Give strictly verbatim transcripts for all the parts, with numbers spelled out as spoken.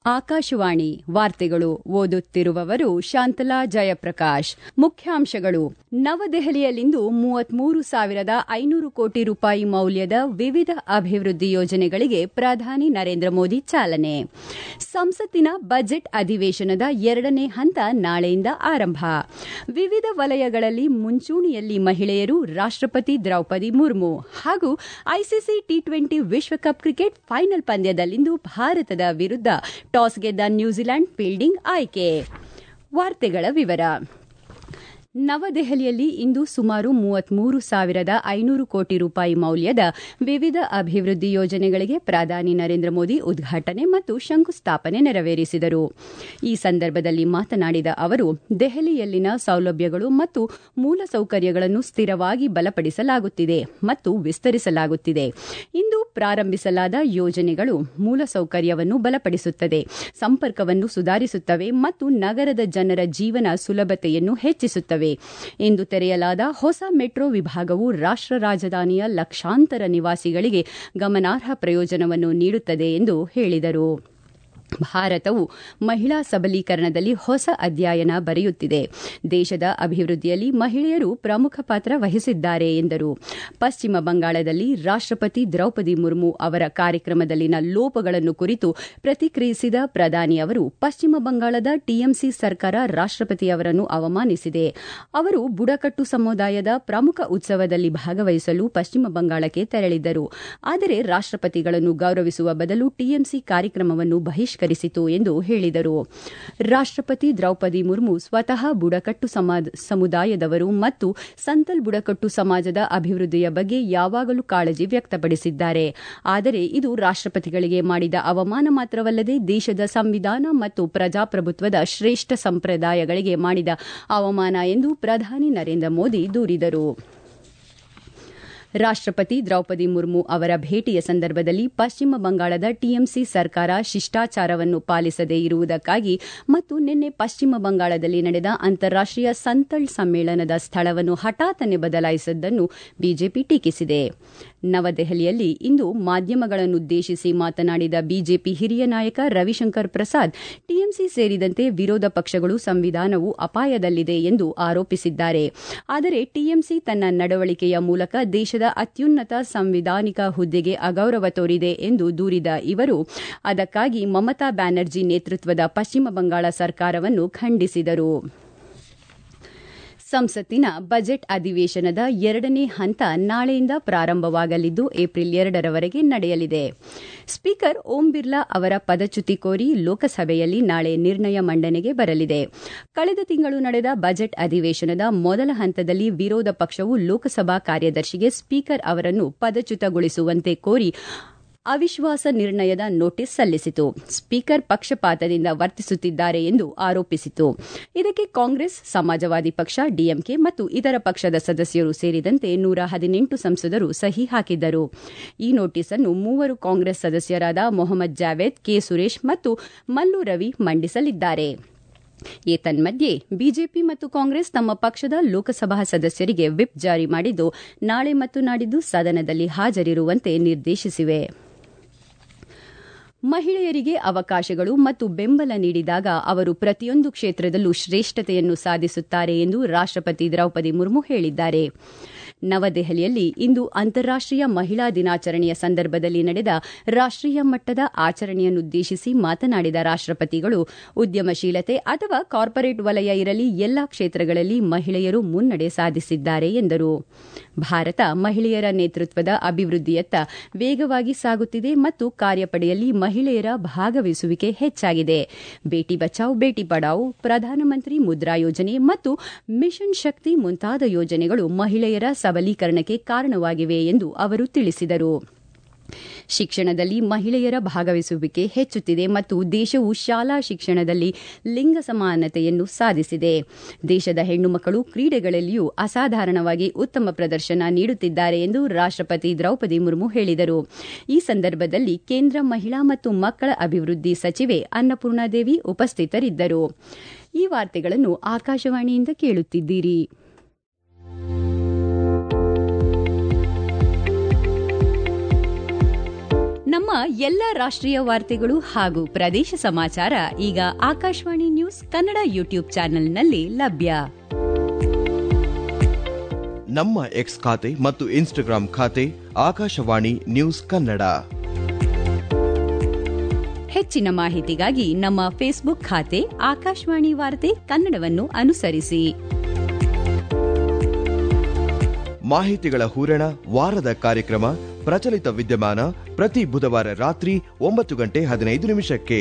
ಆಕಾಶವಾಣಿ ವಾರ್ತೆಗಳು ಓದುತ್ತಿರುವವರು ಶಾಂತಲಾ ಜಯಪ್ರಕಾಶ್. ಮುಖ್ಯಾಂಶಗಳು. ನವದೆಹಲಿಯಲ್ಲಿಂದು ಮೂವತ್ಮೂರು ಸಾವಿರದ ಐನೂರು ಕೋಟಿ ರೂಪಾಯಿ ಮೌಲ್ಯದ ವಿವಿಧ ಅಭಿವೃದ್ಧಿ ಯೋಜನೆಗಳಿಗೆ ಪ್ರಧಾನಿ ನರೇಂದ್ರ ಮೋದಿ ಚಾಲನೆ. ಸಂಸತ್ತಿನ ಬಜೆಟ್ ಅಧಿವೇಶನದ ಎರಡನೇ ಹಂತ ನಾಳೆಯಿಂದ ಆರಂಭ. ವಿವಿಧ ವಲಯಗಳಲ್ಲಿ ಮುಂಚೂಣಿಯಲ್ಲಿ ಮಹಿಳೆಯರು, ರಾಷ್ಟ್ರಪತಿ ದ್ರೌಪದಿ ಮುರ್ಮು ಹಾಗೂ ಐಸಿಸಿ ಟಿ ಟ್ವೆಂಟಿ ವಿಶ್ವಕಪ್ ಕ್ರಿಕೆಟ್ ಫೈನಲ್ ಪಂದ್ಯದಲ್ಲಿಂದು ಭಾರತದ ವಿರುದ್ಧ ಟಾಸ್ ಗೆದ್ದ ನ್ಯೂಜಿಲೆಂಡ್ ಫೀಲ್ಡಿಂಗ್ ಆಯ್ಕೆ. ವಾರ್ತೆಗಳ ವಿವರ. ನವದೆಹಲಿಯಲ್ಲಿ ಇಂದು ಸುಮಾರು ಮೂವತ್ಮೂರು ಸಾವಿರದ ಐನೂರು ಕೋಟಿ ರೂಪಾಯಿ ಮೌಲ್ಯದ ವಿವಿಧ ಅಭಿವೃದ್ಧಿ ಯೋಜನೆಗಳಿಗೆ ಪ್ರಧಾನಿ ನರೇಂದ್ರ ಮೋದಿ ಉದ್ಘಾಟನೆ ಮತ್ತು ಶಂಕುಸ್ಥಾಪನೆ ನೆರವೇರಿಸಿದರು. ಈ ಸಂದರ್ಭದಲ್ಲಿ ಮಾತನಾಡಿದ ಅವರು, ದೆಹಲಿಯಲ್ಲಿನ ಸೌಲಭ್ಯಗಳು ಮತ್ತು ಮೂಲಸೌಕರ್ಯಗಳನ್ನು ಸ್ಥಿರವಾಗಿ ಬಲಪಡಿಸಲಾಗುತ್ತಿದೆ ಮತ್ತು ವಿಸ್ತರಿಸಲಾಗುತ್ತಿದೆ. ಇಂದು ಪ್ರಾರಂಭಿಸಲಾದ ಯೋಜನೆಗಳು ಮೂಲಸೌಕರ್ಯವನ್ನು ಬಲಪಡಿಸುತ್ತದೆ, ಸಂಪರ್ಕವನ್ನು ಸುಧಾರಿಸುತ್ತವೆ ಮತ್ತು ನಗರದ ಜನರ ಜೀವನ ಸುಲಭತೆಯನ್ನು ಹೆಚ್ಚಿಸುತ್ತವೆ. ಇಂದು ತೆರೆಯಲಾದ ಹೊಸ ಮೆಟ್ರೋ ವಿಭಾಗವು ರಾಷ್ಟ್ರ ರಾಜಧಾನಿಯ ಲಕ್ಷಾಂತರ ನಿವಾಸಿಗಳಿಗೆ ಗಮನಾರ್ಹ ಪ್ರಯೋಜನವನ್ನು ನೀಡುತ್ತದೆ ಎಂದು ಹೇಳಿದರು. ಭಾರತವು ಮಹಿಳಾ ಸಬಲೀಕರಣದಲ್ಲಿ ಹೊಸ ಅಧ್ಯಾಯನ ಬರೆಯುತ್ತಿದೆ. ದೇಶದ ಅಭಿವೃದ್ಧಿಯಲ್ಲಿ ಮಹಿಳೆಯರು ಪ್ರಮುಖ ಪಾತ್ರ ವಹಿಸಿದ್ದಾರೆ ಎಂದರು. ಪಶ್ಚಿಮ ಬಂಗಾಳದಲ್ಲಿ ರಾಷ್ಟ್ರಪತಿ ದ್ರೌಪದಿ ಮುರ್ಮು ಅವರ ಕಾರ್ಯಕ್ರಮದಲ್ಲಿನ ಲೋಪಗಳನ್ನು ಕುರಿತು ಪ್ರತಿಕ್ರಿಯಿಸಿದ ಪ್ರಧಾನಿ ಅವರು, ಪಶ್ಚಿಮ ಬಂಗಾಳದ ಟಿಎಂಸಿ ಸರ್ಕಾರ ರಾಷ್ಟ್ರಪತಿಯವರನ್ನು ಅವಮಾನಿಸಿದೆ. ಅವರು ಬುಡಕಟ್ಟು ಸಮುದಾಯದ ಪ್ರಮುಖ ಉತ್ಸವದಲ್ಲಿ ಭಾಗವಹಿಸಲು ಪಶ್ಚಿಮ ಬಂಗಾಳಕ್ಕೆ ತೆರಳಿದ್ದರು. ಆದರೆ ರಾಷ್ಟ್ರಪತಿಗಳನ್ನು ಗೌರವಿಸುವ ಬದಲು ಟಿಎಂಸಿ ಕಾರ್ಯಕ್ರಮವನ್ನು ಬಹಿಷ್ಕರಿಸಿತು ಎಂದು ಹೇಳಿದರು. ರಾಷ್ಟ್ರಪತಿ ದ್ರೌಪದಿ ಮುರ್ಮು ಸ್ವತಃ ಬುಡಕಟ್ಟು ಸಮುದಾಯದವರು ಮತ್ತು ಸಂತಲ್ ಬುಡಕಟ್ಟು ಸಮಾಜದ ಅಭಿವೃದ್ಧಿಯ ಬಗ್ಗೆ ಯಾವಾಗಲೂ ಕಾಳಜಿ ವ್ಯಕ್ತಪಡಿಸಿದ್ದಾರೆ. ಆದರೆ ಇದು ರಾಷ್ಟ್ರಪತಿಗಳಿಗೆ ಮಾಡಿದ ಅವಮಾನ ಮಾತ್ರವಲ್ಲದೆ ದೇಶದ ಸಂವಿಧಾನ ಮತ್ತು ಪ್ರಜಾಪ್ರಭುತ್ವದ ಶ್ರೇಷ್ಠ ಸಂಪ್ರದಾಯಗಳಿಗೆ ಮಾಡಿದ ಅವಮಾನ ಎಂದು ಪ್ರಧಾನಿ ನರೇಂದ್ರ ಮೋದಿ ದೂರಿದರು. ರಾಷ್ಟ್ರಪತಿ ದ್ರೌಪದಿ ಮುರ್ಮು ಅವರ ಭೇಟಿಯ ಸಂದರ್ಭದಲ್ಲಿ ಪಶ್ಚಿಮ ಬಂಗಾಳದ ಟಿಎಂಸಿ ಸರ್ಕಾರ ಶಿಷ್ಟಾಚಾರವನ್ನು ಪಾಲಿಸದೇ ಇರುವುದಕ್ಕಾಗಿ ಮತ್ತು ನಿನ್ನೆ ಪಶ್ಚಿಮ ಬಂಗಾಳದಲ್ಲಿ ನಡೆದ ಅಂತಾರಾಷ್ಟೀಯ ಸಂತಳ್ ಸಮ್ಮೇಳನದ ಸ್ಥಳವನ್ನು ಹಠಾತ್ತನೆ ಬದಲಾಯಿಸಿದ್ದನ್ನು ಬಿಜೆಪಿ ಟೀಕಿಸಿದೆ. ನವದೆಹಲಿಯಲ್ಲಿ ಇಂದು ಮಾಧ್ಯಮಗಳನ್ನುದ್ದೇಶಿಸಿ ಮಾತನಾಡಿದ ಬಿಜೆಪಿ ಹಿರಿಯ ನಾಯಕ ರವಿಶಂಕರ್ ಪ್ರಸಾದ್, ಟಿಎಂಸಿ ಸೇರಿದಂತೆ ವಿರೋಧ ಪಕ್ಷಗಳು ಸಂವಿಧಾನವು ಅಪಾಯದಲ್ಲಿದೆ ಎಂದು ಆರೋಪಿಸಿದ್ದಾರೆ. ಆದರೆ ಟಿಎಂಸಿ ತನ್ನ ನಡವಳಿಕೆಯ ಮೂಲಕ ದೇಶದ ಅತ್ಯುನ್ನತ ಸಂವಿಧಾನಿಕ ಹುದ್ದೆಗೆ ಅಗೌರವ ತೋರಿದೆ ಎಂದು ದೂರಿದ ಇವರು, ಅದಕ್ಕಾಗಿ ಮಮತಾ ಬ್ಯಾನರ್ಜಿ ನೇತೃತ್ವದ ಪಶ್ಚಿಮ ಬಂಗಾಳ ಸರ್ಕಾರವನ್ನು ಖಂಡಿಸಿದರು. ಸಂಸತ್ತಿನ ಬಜೆಟ್ ಅಧಿವೇಶನದ ಎರಡನೇ ಹಂತ ನಾಳೆಯಿಂದ ಪ್ರಾರಂಭವಾಗಲಿದ್ದು ಏಪ್ರಿಲ್ ಎರಡರವರೆಗೆ ನಡೆಯಲಿದೆ. ಸ್ಪೀಕರ್ ಓಂ ಬಿರ್ಲಾ ಅವರ ಪದಚ್ಯುತಿ ಕೋರಿ ಲೋಕಸಭೆಯಲ್ಲಿ ನಾಳೆ ನಿರ್ಣಯ ಮಂಡನೆಗೆ ಬರಲಿದೆ. ಕಳೆದ ತಿಂಗಳು ನಡೆದ ಬಜೆಟ್ ಅಧಿವೇಶನದ ಮೊದಲ ಹಂತದಲ್ಲಿ ವಿರೋಧ ಪಕ್ಷವು ಲೋಕಸಭಾ ಕಾರ್ಯದರ್ಶಿಗೆ ಸ್ಪೀಕರ್ ಅವರನ್ನು ಪದಚ್ಯುತಗೊಳಿಸುವಂತೆ ಕೋರಿ ಅವಿಶ್ವಾಸ ನಿರ್ಣಯದ ನೋಟಿಸ್ ಸಲ್ಲಿಸಿತು. ಸ್ಪೀಕರ್ ಪಕ್ಷಪಾತದಿಂದ ವರ್ತಿಸುತ್ತಿದ್ದಾರೆ ಎಂದು ಆರೋಪಿಸಿತು. ಇದಕ್ಕೆ ಕಾಂಗ್ರೆಸ್, ಸಮಾಜವಾದಿ ಪಕ್ಷ, ಡಿಎಂಕೆ ಮತ್ತು ಇತರ ಪಕ್ಷದ ಸದಸ್ಯರು ಸೇರಿದಂತೆ ನೂರ ಹದಿನೆಂಟು ಸಂಸದರು ಸಹಿ ಹಾಕಿದ್ದರು. ಈ ನೋಟಿಸ್ ಅನ್ನು ಮೂವರು ಕಾಂಗ್ರೆಸ್ ಸದಸ್ಯರಾದ ಮೊಹಮ್ಮದ್ ಜಾವೇದ್, ಕೆ ಸುರೇಶ್ ಮತ್ತು ಮಲ್ಲು ರವಿ ಮಂಡಿಸಲಿದ್ದಾರೆ. ಏತನ್ಮಧ್ಯೆ ಬಿಜೆಪಿ ಮತ್ತು ಕಾಂಗ್ರೆಸ್ ತಮ್ಮ ಪಕ್ಷದ ಲೋಕಸಭಾ ಸದಸ್ಯರಿಗೆ ವಿಪ್ ಜಾರಿ ಮಾಡಿದ್ದು ನಾಳೆ ಮತ್ತು ನಾಡಿದ್ದು ಸದನದಲ್ಲಿ ಹಾಜರಿರುವಂತೆ ನಿರ್ದೇಶಿಸಿವೆ. ಮಹಿಳೆಯರಿಗೆ ಅವಕಾಶಗಳು ಮತ್ತು ಬೆಂಬಲ ನೀಡಿದಾಗ ಅವರು ಪ್ರತಿಯೊಂದು ಕ್ಷೇತ್ರದಲ್ಲೂ ಶ್ರೇಷ್ಠತೆಯನ್ನು ಸಾಧಿಸುತ್ತಾರೆ ಎಂದು ರಾಷ್ಟ್ರಪತಿ ದ್ರೌಪದಿ ಮುರ್ಮು ಹೇಳಿದ್ದಾರೆ. ನವದೆಹಲಿಯಲ್ಲಿ ಇಂದು ಅಂತಾರಾಷ್ಟೀಯ ಮಹಿಳಾ ದಿನಾಚರಣೆಯ ಸಂದರ್ಭದಲ್ಲಿ ನಡೆದ ರಾಷ್ಟೀಯ ಮಟ್ಟದ ಆಚರಣೆಯನ್ನುದ್ದೇಶಿಸಿ ಮಾತನಾಡಿದ ರಾಷ್ಟ್ರಪತಿಗಳು, ಉದ್ಯಮಶೀಲತೆ ಅಥವಾ ಕಾರ್ಪೊರೇಟ್ ವಲಯ ಇರಲಿ, ಎಲ್ಲಾ ಕ್ಷೇತ್ರಗಳಲ್ಲಿ ಮಹಿಳೆಯರು ಮುನ್ನಡೆ ಸಾಧಿಸಿದ್ದಾರೆ ಎಂದರು. ಭಾರತ ಮಹಿಳೆಯರ ನೇತೃತ್ವದ ಅಭಿವೃದ್ಧಿಯತ್ತ ವೇಗವಾಗಿ ಸಾಗುತ್ತಿದೆ ಮತ್ತು ಕಾರ್ಯಪಡೆಯಲ್ಲಿ ಮಹಿಳೆಯರ ಭಾಗವಹಿಸುವಿಕೆ ಹೆಚ್ಚಾಗಿದೆ. ಬೇಟಿ ಬಚಾವ್ ಬೇಟಿ ಪಢಾವೋ, ಪ್ರಧಾನಮಂತ್ರಿ ಮುದ್ರಾ ಯೋಜನೆ ಮತ್ತು ಮಿಷನ್ ಶಕ್ತಿ ಮುಂತಾದ ಯೋಜನೆಗಳು ಮಹಿಳೆಯರ ಸಬಲೀಕರಣಕ್ಕೆ ಕಾರಣವಾಗಿವೆ ಎಂದು ಅವರು ತಿಳಿಸಿದರು. ಶಿಕ್ಷಣದಲ್ಲಿ ಮಹಿಳೆಯರ ಭಾಗವಹಿಸುವಿಕೆ ಹೆಚ್ಚುತ್ತಿದೆ ಮತ್ತು ದೇಶವು ಶಾಲಾ ಶಿಕ್ಷಣದಲ್ಲಿ ಲಿಂಗ ಸಮಾನತೆಯನ್ನು ಸಾಧಿಸಿದೆ. ದೇಶದ ಹೆಣ್ಣು ಮಕ್ಕಳು ಕ್ರೀಡೆಗಳಲ್ಲಿಯೂ ಅಸಾಧಾರಣವಾಗಿ ಉತ್ತಮ ಪ್ರದರ್ಶನ ನೀಡುತ್ತಿದ್ದಾರೆ ಎಂದು ರಾಷ್ಟ್ರಪತಿ ದ್ರೌಪದಿ ಮುರ್ಮು ಹೇಳಿದರು. ಈ ಸಂದರ್ಭದಲ್ಲಿ ಕೇಂದ್ರ ಮಹಿಳಾ ಮತ್ತು ಮಕ್ಕಳ ಅಭಿವೃದ್ಧಿ ಸಚಿವೆ ಅನ್ನಪೂರ್ಣಾದೇವಿ ಉಪಸ್ಥಿತರಿದ್ದರು. ಈ ವಾರ್ತೆಗಳನ್ನು ಆಕಾಶವಾಣಿಯಿಂದ ಕೇಳುತ್ತಿದ್ದೀರಿ. ನಮ್ಮ ನಮ್ಮ ಎಲ್ಲ ರಾಷ್ಟ್ರೀಯ ವಾರ್ತೆಗಳು ಹಾಗೂ ಪ್ರದೇಶ ಸಮಾಚಾರ ಈಗ ಆಕಾಶವಾಣಿ ನ್ಯೂಸ್ ಕನ್ನಡ ಯೂಟ್ಯೂಬ್ ಚಾನೆಲ್ನಲ್ಲಿ ಲಭ್ಯ. ನಮ್ಮ ಎಕ್ಸ್ ಖಾತೆ ಮತ್ತು ಇನ್ಸ್ಟಾಗ್ರಾಂ ಖಾತೆ ಆಕಾಶವಾಣಿ ನ್ಯೂಸ್ ಕನ್ನಡ. ಹೆಚ್ಚಿನ ಮಾಹಿತಿಗಾಗಿ ನಮ್ಮ ಫೇಸ್ಬುಕ್ ಖಾತೆ ಆಕಾಶವಾಣಿ ವಾರ್ತೆ ಕನ್ನಡವನ್ನು ಅನುಸರಿಸಿ. ಮಾಹಿತಿಗಳ ಹೂರಣ, ವಾರದ ಕಾರ್ಯಕ್ರಮ, ಪ್ರಚಲಿತ ವಿದ್ಯಮಾನ ಪ್ರತಿ ಬುಧವಾರ ರಾತ್ರಿ ಒಂಬತ್ತು ಗಂಟೆ ಹದಿನೈದು ನಿಮಿಷಕ್ಕೆ.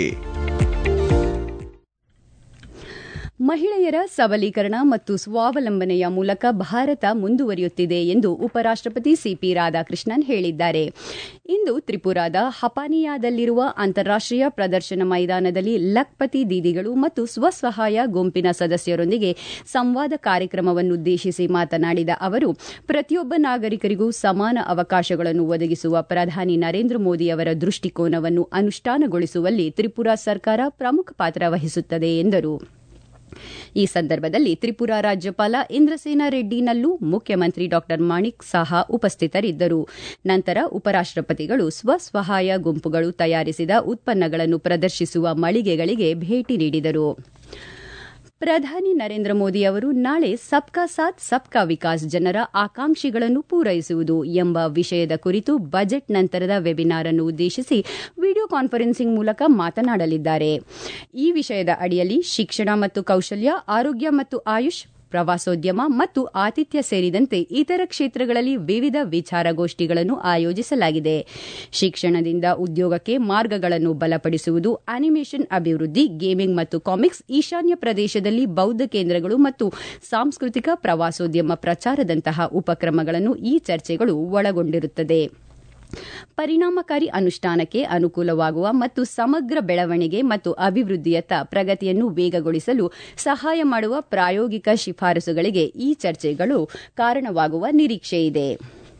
ಮಹಿಳೆಯರ ಸಬಲೀಕರಣ ಮತ್ತು ಸ್ವಾವಲಂಬನೆಯ ಮೂಲಕ ಭಾರತ ಮುಂದುವರಿಯುತ್ತಿದೆ ಎಂದು ಉಪರಾಷ್ಟಪತಿ ಸಿಪಿ ರಾಧಾಕೃಷ್ಣನ್ ಹೇಳಿದ್ದಾರೆ. ಇಂದು ತ್ರಿಪುರಾದ ಹಪಾನಿಯಾದಲ್ಲಿರುವ ಅಂತಾರಾಷ್ಟೀಯ ಪ್ರದರ್ಶನ ಮೈದಾನದಲ್ಲಿ ಲಖ್ಪತಿ ದೀದಿಗಳು ಮತ್ತು ಸ್ವಸಹಾಯ ಗುಂಪಿನ ಸದಸ್ಯರೊಂದಿಗೆ ಸಂವಾದ ಕಾರ್ಯಕ್ರಮವನ್ನುದ್ದೇಶಿಸಿ ಮಾತನಾಡಿದ ಅವರು, ಪ್ರತಿಯೊಬ್ಬ ನಾಗರಿಕರಿಗೂ ಸಮಾನ ಅವಕಾಶಗಳನ್ನು ಒದಗಿಸುವ ಪ್ರಧಾನಿ ನರೇಂದ್ರ ಮೋದಿ ಅವರ ದೃಷ್ಟಿಕೋನವನ್ನು ಅನುಷ್ಠಾನಗೊಳಿಸುವಲ್ಲಿ ತ್ರಿಪುರಾ ಸರ್ಕಾರ ಪ್ರಮುಖ ಪಾತ್ರ ವಹಿಸುತ್ತದೆ ಎಂದರು. ಈ ಸಂದರ್ಭದಲ್ಲಿ ತ್ರಿಪುರಾ ರಾಜ್ಯಪಾಲ ಇಂದ್ರಸೇನ ರೆಡ್ಡಿನಲ್ಲೂ ಮುಖ್ಯಮಂತ್ರಿ ಡಾ ಮಾಣಿಕ್ ಸಾಹಾ ಉಪಸ್ಥಿತರಿದ್ದರು. ನಂತರ ಉಪರಾಷ್ಟಪತಿಗಳು ಸ್ವಸಹಾಯ ಗುಂಪುಗಳು ತಯಾರಿಸಿದ ಉತ್ಪನ್ನಗಳನ್ನು ಪ್ರದರ್ಶಿಸುವ ಮಳಿಗೆಗಳಿಗೆ ಭೇಟಿ ನೀಡಿದರು. ಪ್ರಧಾನಿ ನರೇಂದ್ರ ಮೋದಿ ಅವರು ನಾಳೆ ಸಬ್ಕಾ ಸಾಥ್ ಸಬ್ಕಾ ವಿಕಾಸ್ ಜನರ ಆಕಾಂಕ್ಷೆಗಳನ್ನು ಪೂರೈಸುವುದು ಎಂಬ ವಿಷಯದ ಕುರಿತು ಬಜೆಟ್ ನಂತರದ ವೆಬಿನಾರ್ ಅನ್ನು ಉದ್ದೇಶಿಸಿ ವಿಡಿಯೋ ಕಾನ್ಫರೆನ್ಸಿಂಗ್ ಮೂಲಕ ಮಾತನಾಡಲಿದ್ದಾರೆ. ಈ ವಿಷಯದ ಅಡಿಯಲ್ಲಿ ಶಿಕ್ಷಣ ಮತ್ತು ಕೌಶಲ್ಯ, ಆರೋಗ್ಯ ಮತ್ತು ಆಯುಷ್, ಪ್ರವಾಸೋದ್ಯಮ ಮತ್ತು ಆತಿಥ್ಯ ಸೇರಿದಂತೆ ಇತರ ಕ್ಷೇತ್ರಗಳಲ್ಲಿ ವಿವಿಧ ವಿಚಾರಗೋಷ್ಠಿಗಳನ್ನು ಆಯೋಜಿಸಲಾಗಿದೆ. ಶಿಕ್ಷಣದಿಂದ ಉದ್ಯೋಗಕ್ಕೆ ಮಾರ್ಗಗಳನ್ನು ಬಲಪಡಿಸುವುದು, ಅನಿಮೇಷನ್ ಅಭಿವೃದ್ಧಿ, ಗೇಮಿಂಗ್ ಮತ್ತು ಕಾಮಿಕ್ಸ್, ಈಶಾನ್ಯ ಪ್ರದೇಶದಲ್ಲಿ ಬೌದ್ಧ ಕೇಂದ್ರಗಳು ಮತ್ತು ಸಾಂಸ್ಕೃತಿಕ ಪ್ರವಾಸೋದ್ಯಮ ಪ್ರಚಾರದಂತಹ ಉಪಕ್ರಮಗಳನ್ನು ಈ ಚರ್ಚೆಗಳು ಒಳಗೊಂಡಿರುತ್ತದೆ. ಪರಿಣಾಮಕಾರಿ ಅನುಷ್ಠಾನಕ್ಕೆ ಅನುಕೂಲವಾಗುವ ಮತ್ತು ಸಮಗ್ರ ಬೆಳವಣಿಗೆ ಮತ್ತು ಅಭಿವೃದ್ಧಿಯತ್ತ ಪ್ರಗತಿಯನ್ನು ವೇಗಗೊಳಿಸಲು ಸಹಾಯ ಮಾಡುವ ಪ್ರಾಯೋಗಿಕ ಶಿಫಾರಸುಗಳಿಗೆ ಈ ಚರ್ಚೆಗಳು ಕಾರಣವಾಗುವ ನಿರೀಕ್ಷೆಯಿದೆ.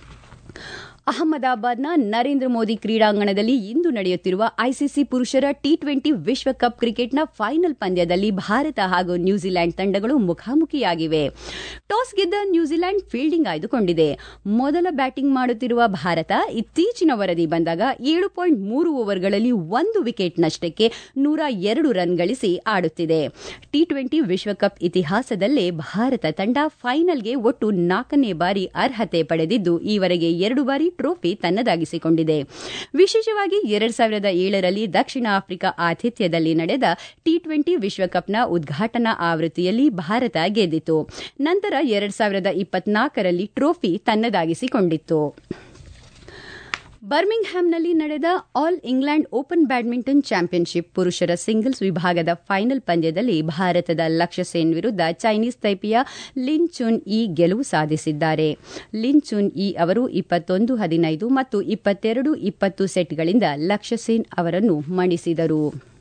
ಅಹಮದಾಬಾದ್ನ ನರೇಂದ್ರ ಮೋದಿ ಕ್ರೀಡಾಂಗಣದಲ್ಲಿ ಇಂದು ನಡೆಯುತ್ತಿರುವ ಐಸಿಸಿ ಪುರುಷರ ಟಿ ಟ್ವೆಂಟಿ ವಿಶ್ವಕಪ್ ಕ್ರಿಕೆಟ್ನ ಫೈನಲ್ ಪಂದ್ಯದಲ್ಲಿ ಭಾರತ ಹಾಗೂ ನ್ಯೂಜಿಲೆಂಡ್ ತಂಡಗಳು ಮುಖಾಮುಖಿಯಾಗಿವೆ. ಟಾಸ್ ಗೆದ್ದ ನ್ಯೂಜಿಲೆಂಡ್ ಫೀಲ್ಡಿಂಗ್ ಆಯ್ದುಕೊಂಡಿದೆ. ಮೊದಲ ಬ್ಯಾಟಿಂಗ್ ಮಾಡುತ್ತಿರುವ ಭಾರತ ಇತ್ತೀಚಿನ ವರದಿ ಬಂದಾಗ ಏಳು ಪಾಯಿಂಟ್ ಮೂರು ಓವರ್ಗಳಲ್ಲಿ ಒಂದು ವಿಕೆಟ್ ನಷ್ಟಕ್ಕೆ ನೂರ ಎರಡು ರನ್ ಗಳಿಸಿ ಆಡುತ್ತಿದೆ. ಟಿ ಟ್ವೆಂಟಿ ವಿಶ್ವಕಪ್ ಇತಿಹಾಸದಲ್ಲೇ ಭಾರತ ತಂಡ ಫೈನಲ್ಗೆ ಒಟ್ಟು ನಾಲ್ಕನೇ ಬಾರಿ ಅರ್ಹತೆ ಪಡೆದಿದ್ದು ಈವರೆಗೆ ಎರಡು ಬಾರಿ ಟ್ರೋಫಿ ತನ್ನದಾಗಿಸಿಕೊಂಡಿದೆ. ವಿಶೇಷವಾಗಿ ಎರಡ್ ಸಾವಿರದ ಏಳರಲ್ಲಿ ದಕ್ಷಿಣ ಆಫ್ರಿಕಾ ಆತಿಥ್ಯದಲ್ಲಿ ನಡೆದ ಟಿ ಟ್ವೆಂಟಿ ವಿಶ್ವಕಪ್ನ ಉದ್ಘಾಟನಾ ಆವೃತ್ತಿಯಲ್ಲಿ ಭಾರತ ಗೆದ್ದಿತು. ನಂತರ ಎರಡ್ ಸಾವಿರದ ಇಪ್ಪತ್ನಾಲ್ಕರಲ್ಲಿ ಟ್ರೋಫಿ ತನ್ನದಾಗಿಸಿಕೊಂಡಿತ್ತು. ಬರ್ಮಿಂಗ್ಹ್ಯಾಮ್ನಲ್ಲಿ ನಡೆದ all England open badminton championship ಪುರುಷರ ಸಿಂಗಲ್ಸ್ ವಿಭಾಗದ ಫೈನಲ್ ಪಂದ್ಯದಲ್ಲಿ ಭಾರತದ ಲಕ್ಷ್ಯ ಸೇನ್ ವಿರುದ್ಧ ಚೈನೀಸ್ ತೈಪೆಯ ಲಿನ್ ಚುನ್ ಇ ಗೆಲುವು ಸಾಧಿಸಿದ್ದಾರೆ. ಲಿನ್ ಚುನ್ ಇ ಅವರು ಇಪ್ಪತ್ತೊಂದು ಹದಿನೈದು ಮತ್ತು ಇಪ್ಪತ್ತೆರಡು ಇಪ್ಪತ್ತು ಸೆಟ್ಗಳಿಂದ ಲಕ್ಷ್ಯ ಸೇನ್ ಅವರನ್ನು ಮಣಿಸಿದರು.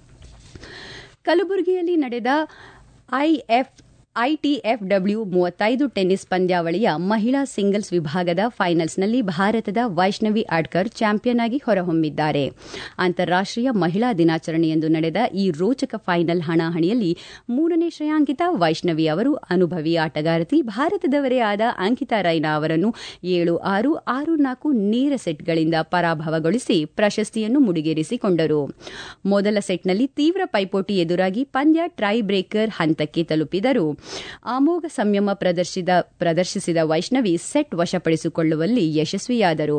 ಕಲಬುರಗಿಯಲ್ಲಿ ನಡೆದ ಐಎಫ್ ಐಟಿಎಫ್ಡಬ್ಲ್ಯೂ ಮೂವತ್ತೈದು ಟೆನ್ನಿಸ್ ಪಂದ್ಯಾವಳಿಯ ಮಹಿಳಾ ಸಿಂಗಲ್ಸ್ ವಿಭಾಗದ ಫೈನಲ್ಸ್ನಲ್ಲಿ ಭಾರತದ ವೈಷ್ಣವಿ ಆಡ್ಕರ್ ಚಾಂಪಿಯನ್ ಆಗಿ ಹೊರಹೊಮ್ಮಿದ್ದಾರೆ. ಅಂತಾರಾಷ್ಟೀಯ ಮಹಿಳಾ ದಿನಾಚರಣೆಯಂದು ನಡೆದ ಈ ರೋಚಕ ಫೈನಲ್ ಹಣಾಹಣಿಯಲ್ಲಿ ಮೂರನೇ ಶ್ರೇಯಾಂಕಿತ ವೈಷ್ಣವಿ ಅವರು ಅನುಭವಿ ಆಟಗಾರ್ತಿ ಭಾರತದವರೇ ಆದ ಅಂಕಿತಾ ರೈನಾ ಅವರನ್ನು ಏಳು ಆರು ಆರು ನಾಲ್ಕು ನೇರ ಸೆಟ್ಗಳಿಂದ ಪರಾಭವಗೊಳಿಸಿ ಪ್ರಶಸ್ತಿಯನ್ನು ಮುಡಿಗೇರಿಸಿಕೊಂಡರು. ಮೊದಲ ಸೆಟ್ನಲ್ಲಿ ತೀವ್ರ ಪೈಪೋಟಿ ಎದುರಾಗಿ ಪಂದ್ಯ ಟ್ರೈ ಬ್ರೇಕರ್ ಹಂತಕ್ಕೆ ತಲುಪಿದರು. ಅಮೋಘ ಸಂಯಮ ಪ್ರದರ್ಶಿಸಿದ ವೈಷ್ಣವಿ ಸೆಟ್ ವಶಪಡಿಸಿಕೊಳ್ಳುವಲ್ಲಿ ಯಶಸ್ವಿಯಾದರು.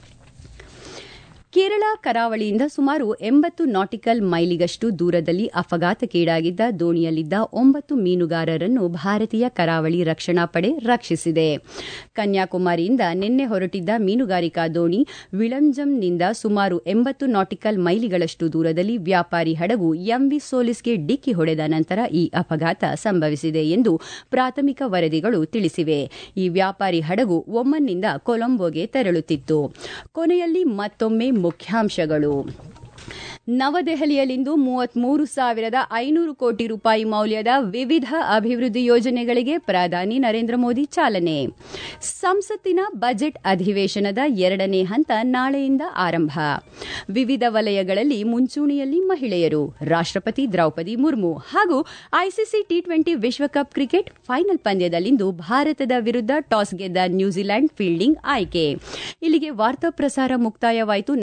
ಕೇರಳ ಕರಾವಳಿಯಿಂದ ಸುಮಾರು ಎಂಬತ್ತು ನಾಟಿಕಲ್ ಮೈಲಿಗಷ್ಟು ದೂರದಲ್ಲಿ ಅಪಘಾತಕ್ಕೀಡಾಗಿದ್ದ ದೋಣಿಯಲ್ಲಿದ್ದ ಒಂಬತ್ತು ಮೀನುಗಾರರನ್ನು ಭಾರತೀಯ ಕರಾವಳಿ ರಕ್ಷಣಾ ಪಡೆ ರಕ್ಷಿಸಿದೆ. ಕನ್ಯಾಕುಮಾರಿಯಿಂದ ನಿನ್ನೆ ಹೊರಟಿದ್ದ ಮೀನುಗಾರಿಕಾ ದೋಣಿ ವಿಳಂಜಂನಿಂದ ಸುಮಾರು ಎಂಬತ್ತು ನಾಟಿಕಲ್ ಮೈಲಿಗಳಷ್ಟು ದೂರದಲ್ಲಿ ವ್ಯಾಪಾರಿ ಹಡಗು ಎಂವಿ ಸೋಲಿಸ್ಗೆ ಡಿಕ್ಕಿ ಹೊಡೆದ ನಂತರ ಈ ಅಪಘಾತ ಸಂಭವಿಸಿದೆ ಎಂದು ಪ್ರಾಥಮಿಕ ವರದಿಗಳು ತಿಳಿಸಿವೆ. ಈ ವ್ಯಾಪಾರಿ ಹಡಗು ಒಮನ್ನಿಂದ ಕೊಲಂಬೋಗೆ ತೆರಳುತ್ತಿತ್ತು. ಕೊನೆಯಲ್ಲಿ ಮತ್ತೊಮ್ಮೆ ಮುಖ್ಯಾಂಶಗಳು. ನವದೆಹಲಿಯಲ್ಲಿಂದು ಮೂವತ್ಮೂರು ಸಾವಿರದ ಐನೂರು ಕೋಟಿ ರೂಪಾಯಿ ಮೌಲ್ಯದ ವಿವಿಧ ಅಭಿವೃದ್ಧಿ ಯೋಜನೆಗಳಿಗೆ ಪ್ರಧಾನಿ ನರೇಂದ್ರ ಮೋದಿ ಚಾಲನೆ. ಸಂಸತ್ತಿನ ಬಜೆಟ್ ಅಧಿವೇಶನದ ಎರಡನೇ ಹಂತ ನಾಳೆಯಿಂದ ಆರಂಭ. ವಿವಿಧ ವಲಯಗಳಲ್ಲಿ ಮುಂಚೂಣಿಯಲ್ಲಿ ಮಹಿಳೆಯರು, ರಾಷ್ಟ್ರಪತಿ ದ್ರೌಪದಿ ಮುರ್ಮು ಹಾಗೂ ಐಸಿಸಿ ಟಿ ಟ್ವೆಂಟಿ ವಿಶ್ವಕಪ್ ಕ್ರಿಕೆಟ್ ಫೈನಲ್ ಪಂದ್ಯದಲ್ಲಿಂದು ಭಾರತದ ವಿರುದ್ಧ ಟಾಸ್ ಗೆದ್ದ ನ್ಯೂಜಿಲೆಂಡ್ ಫೀಲ್ಡಿಂಗ್ ಆಯ್ಕೆ. ಇಲ್ಲಿಗೆ ವಾರ್ತಾ ಪ್ರಸಾರ ಮುಕ್ತಾಯವಾಯಿತು.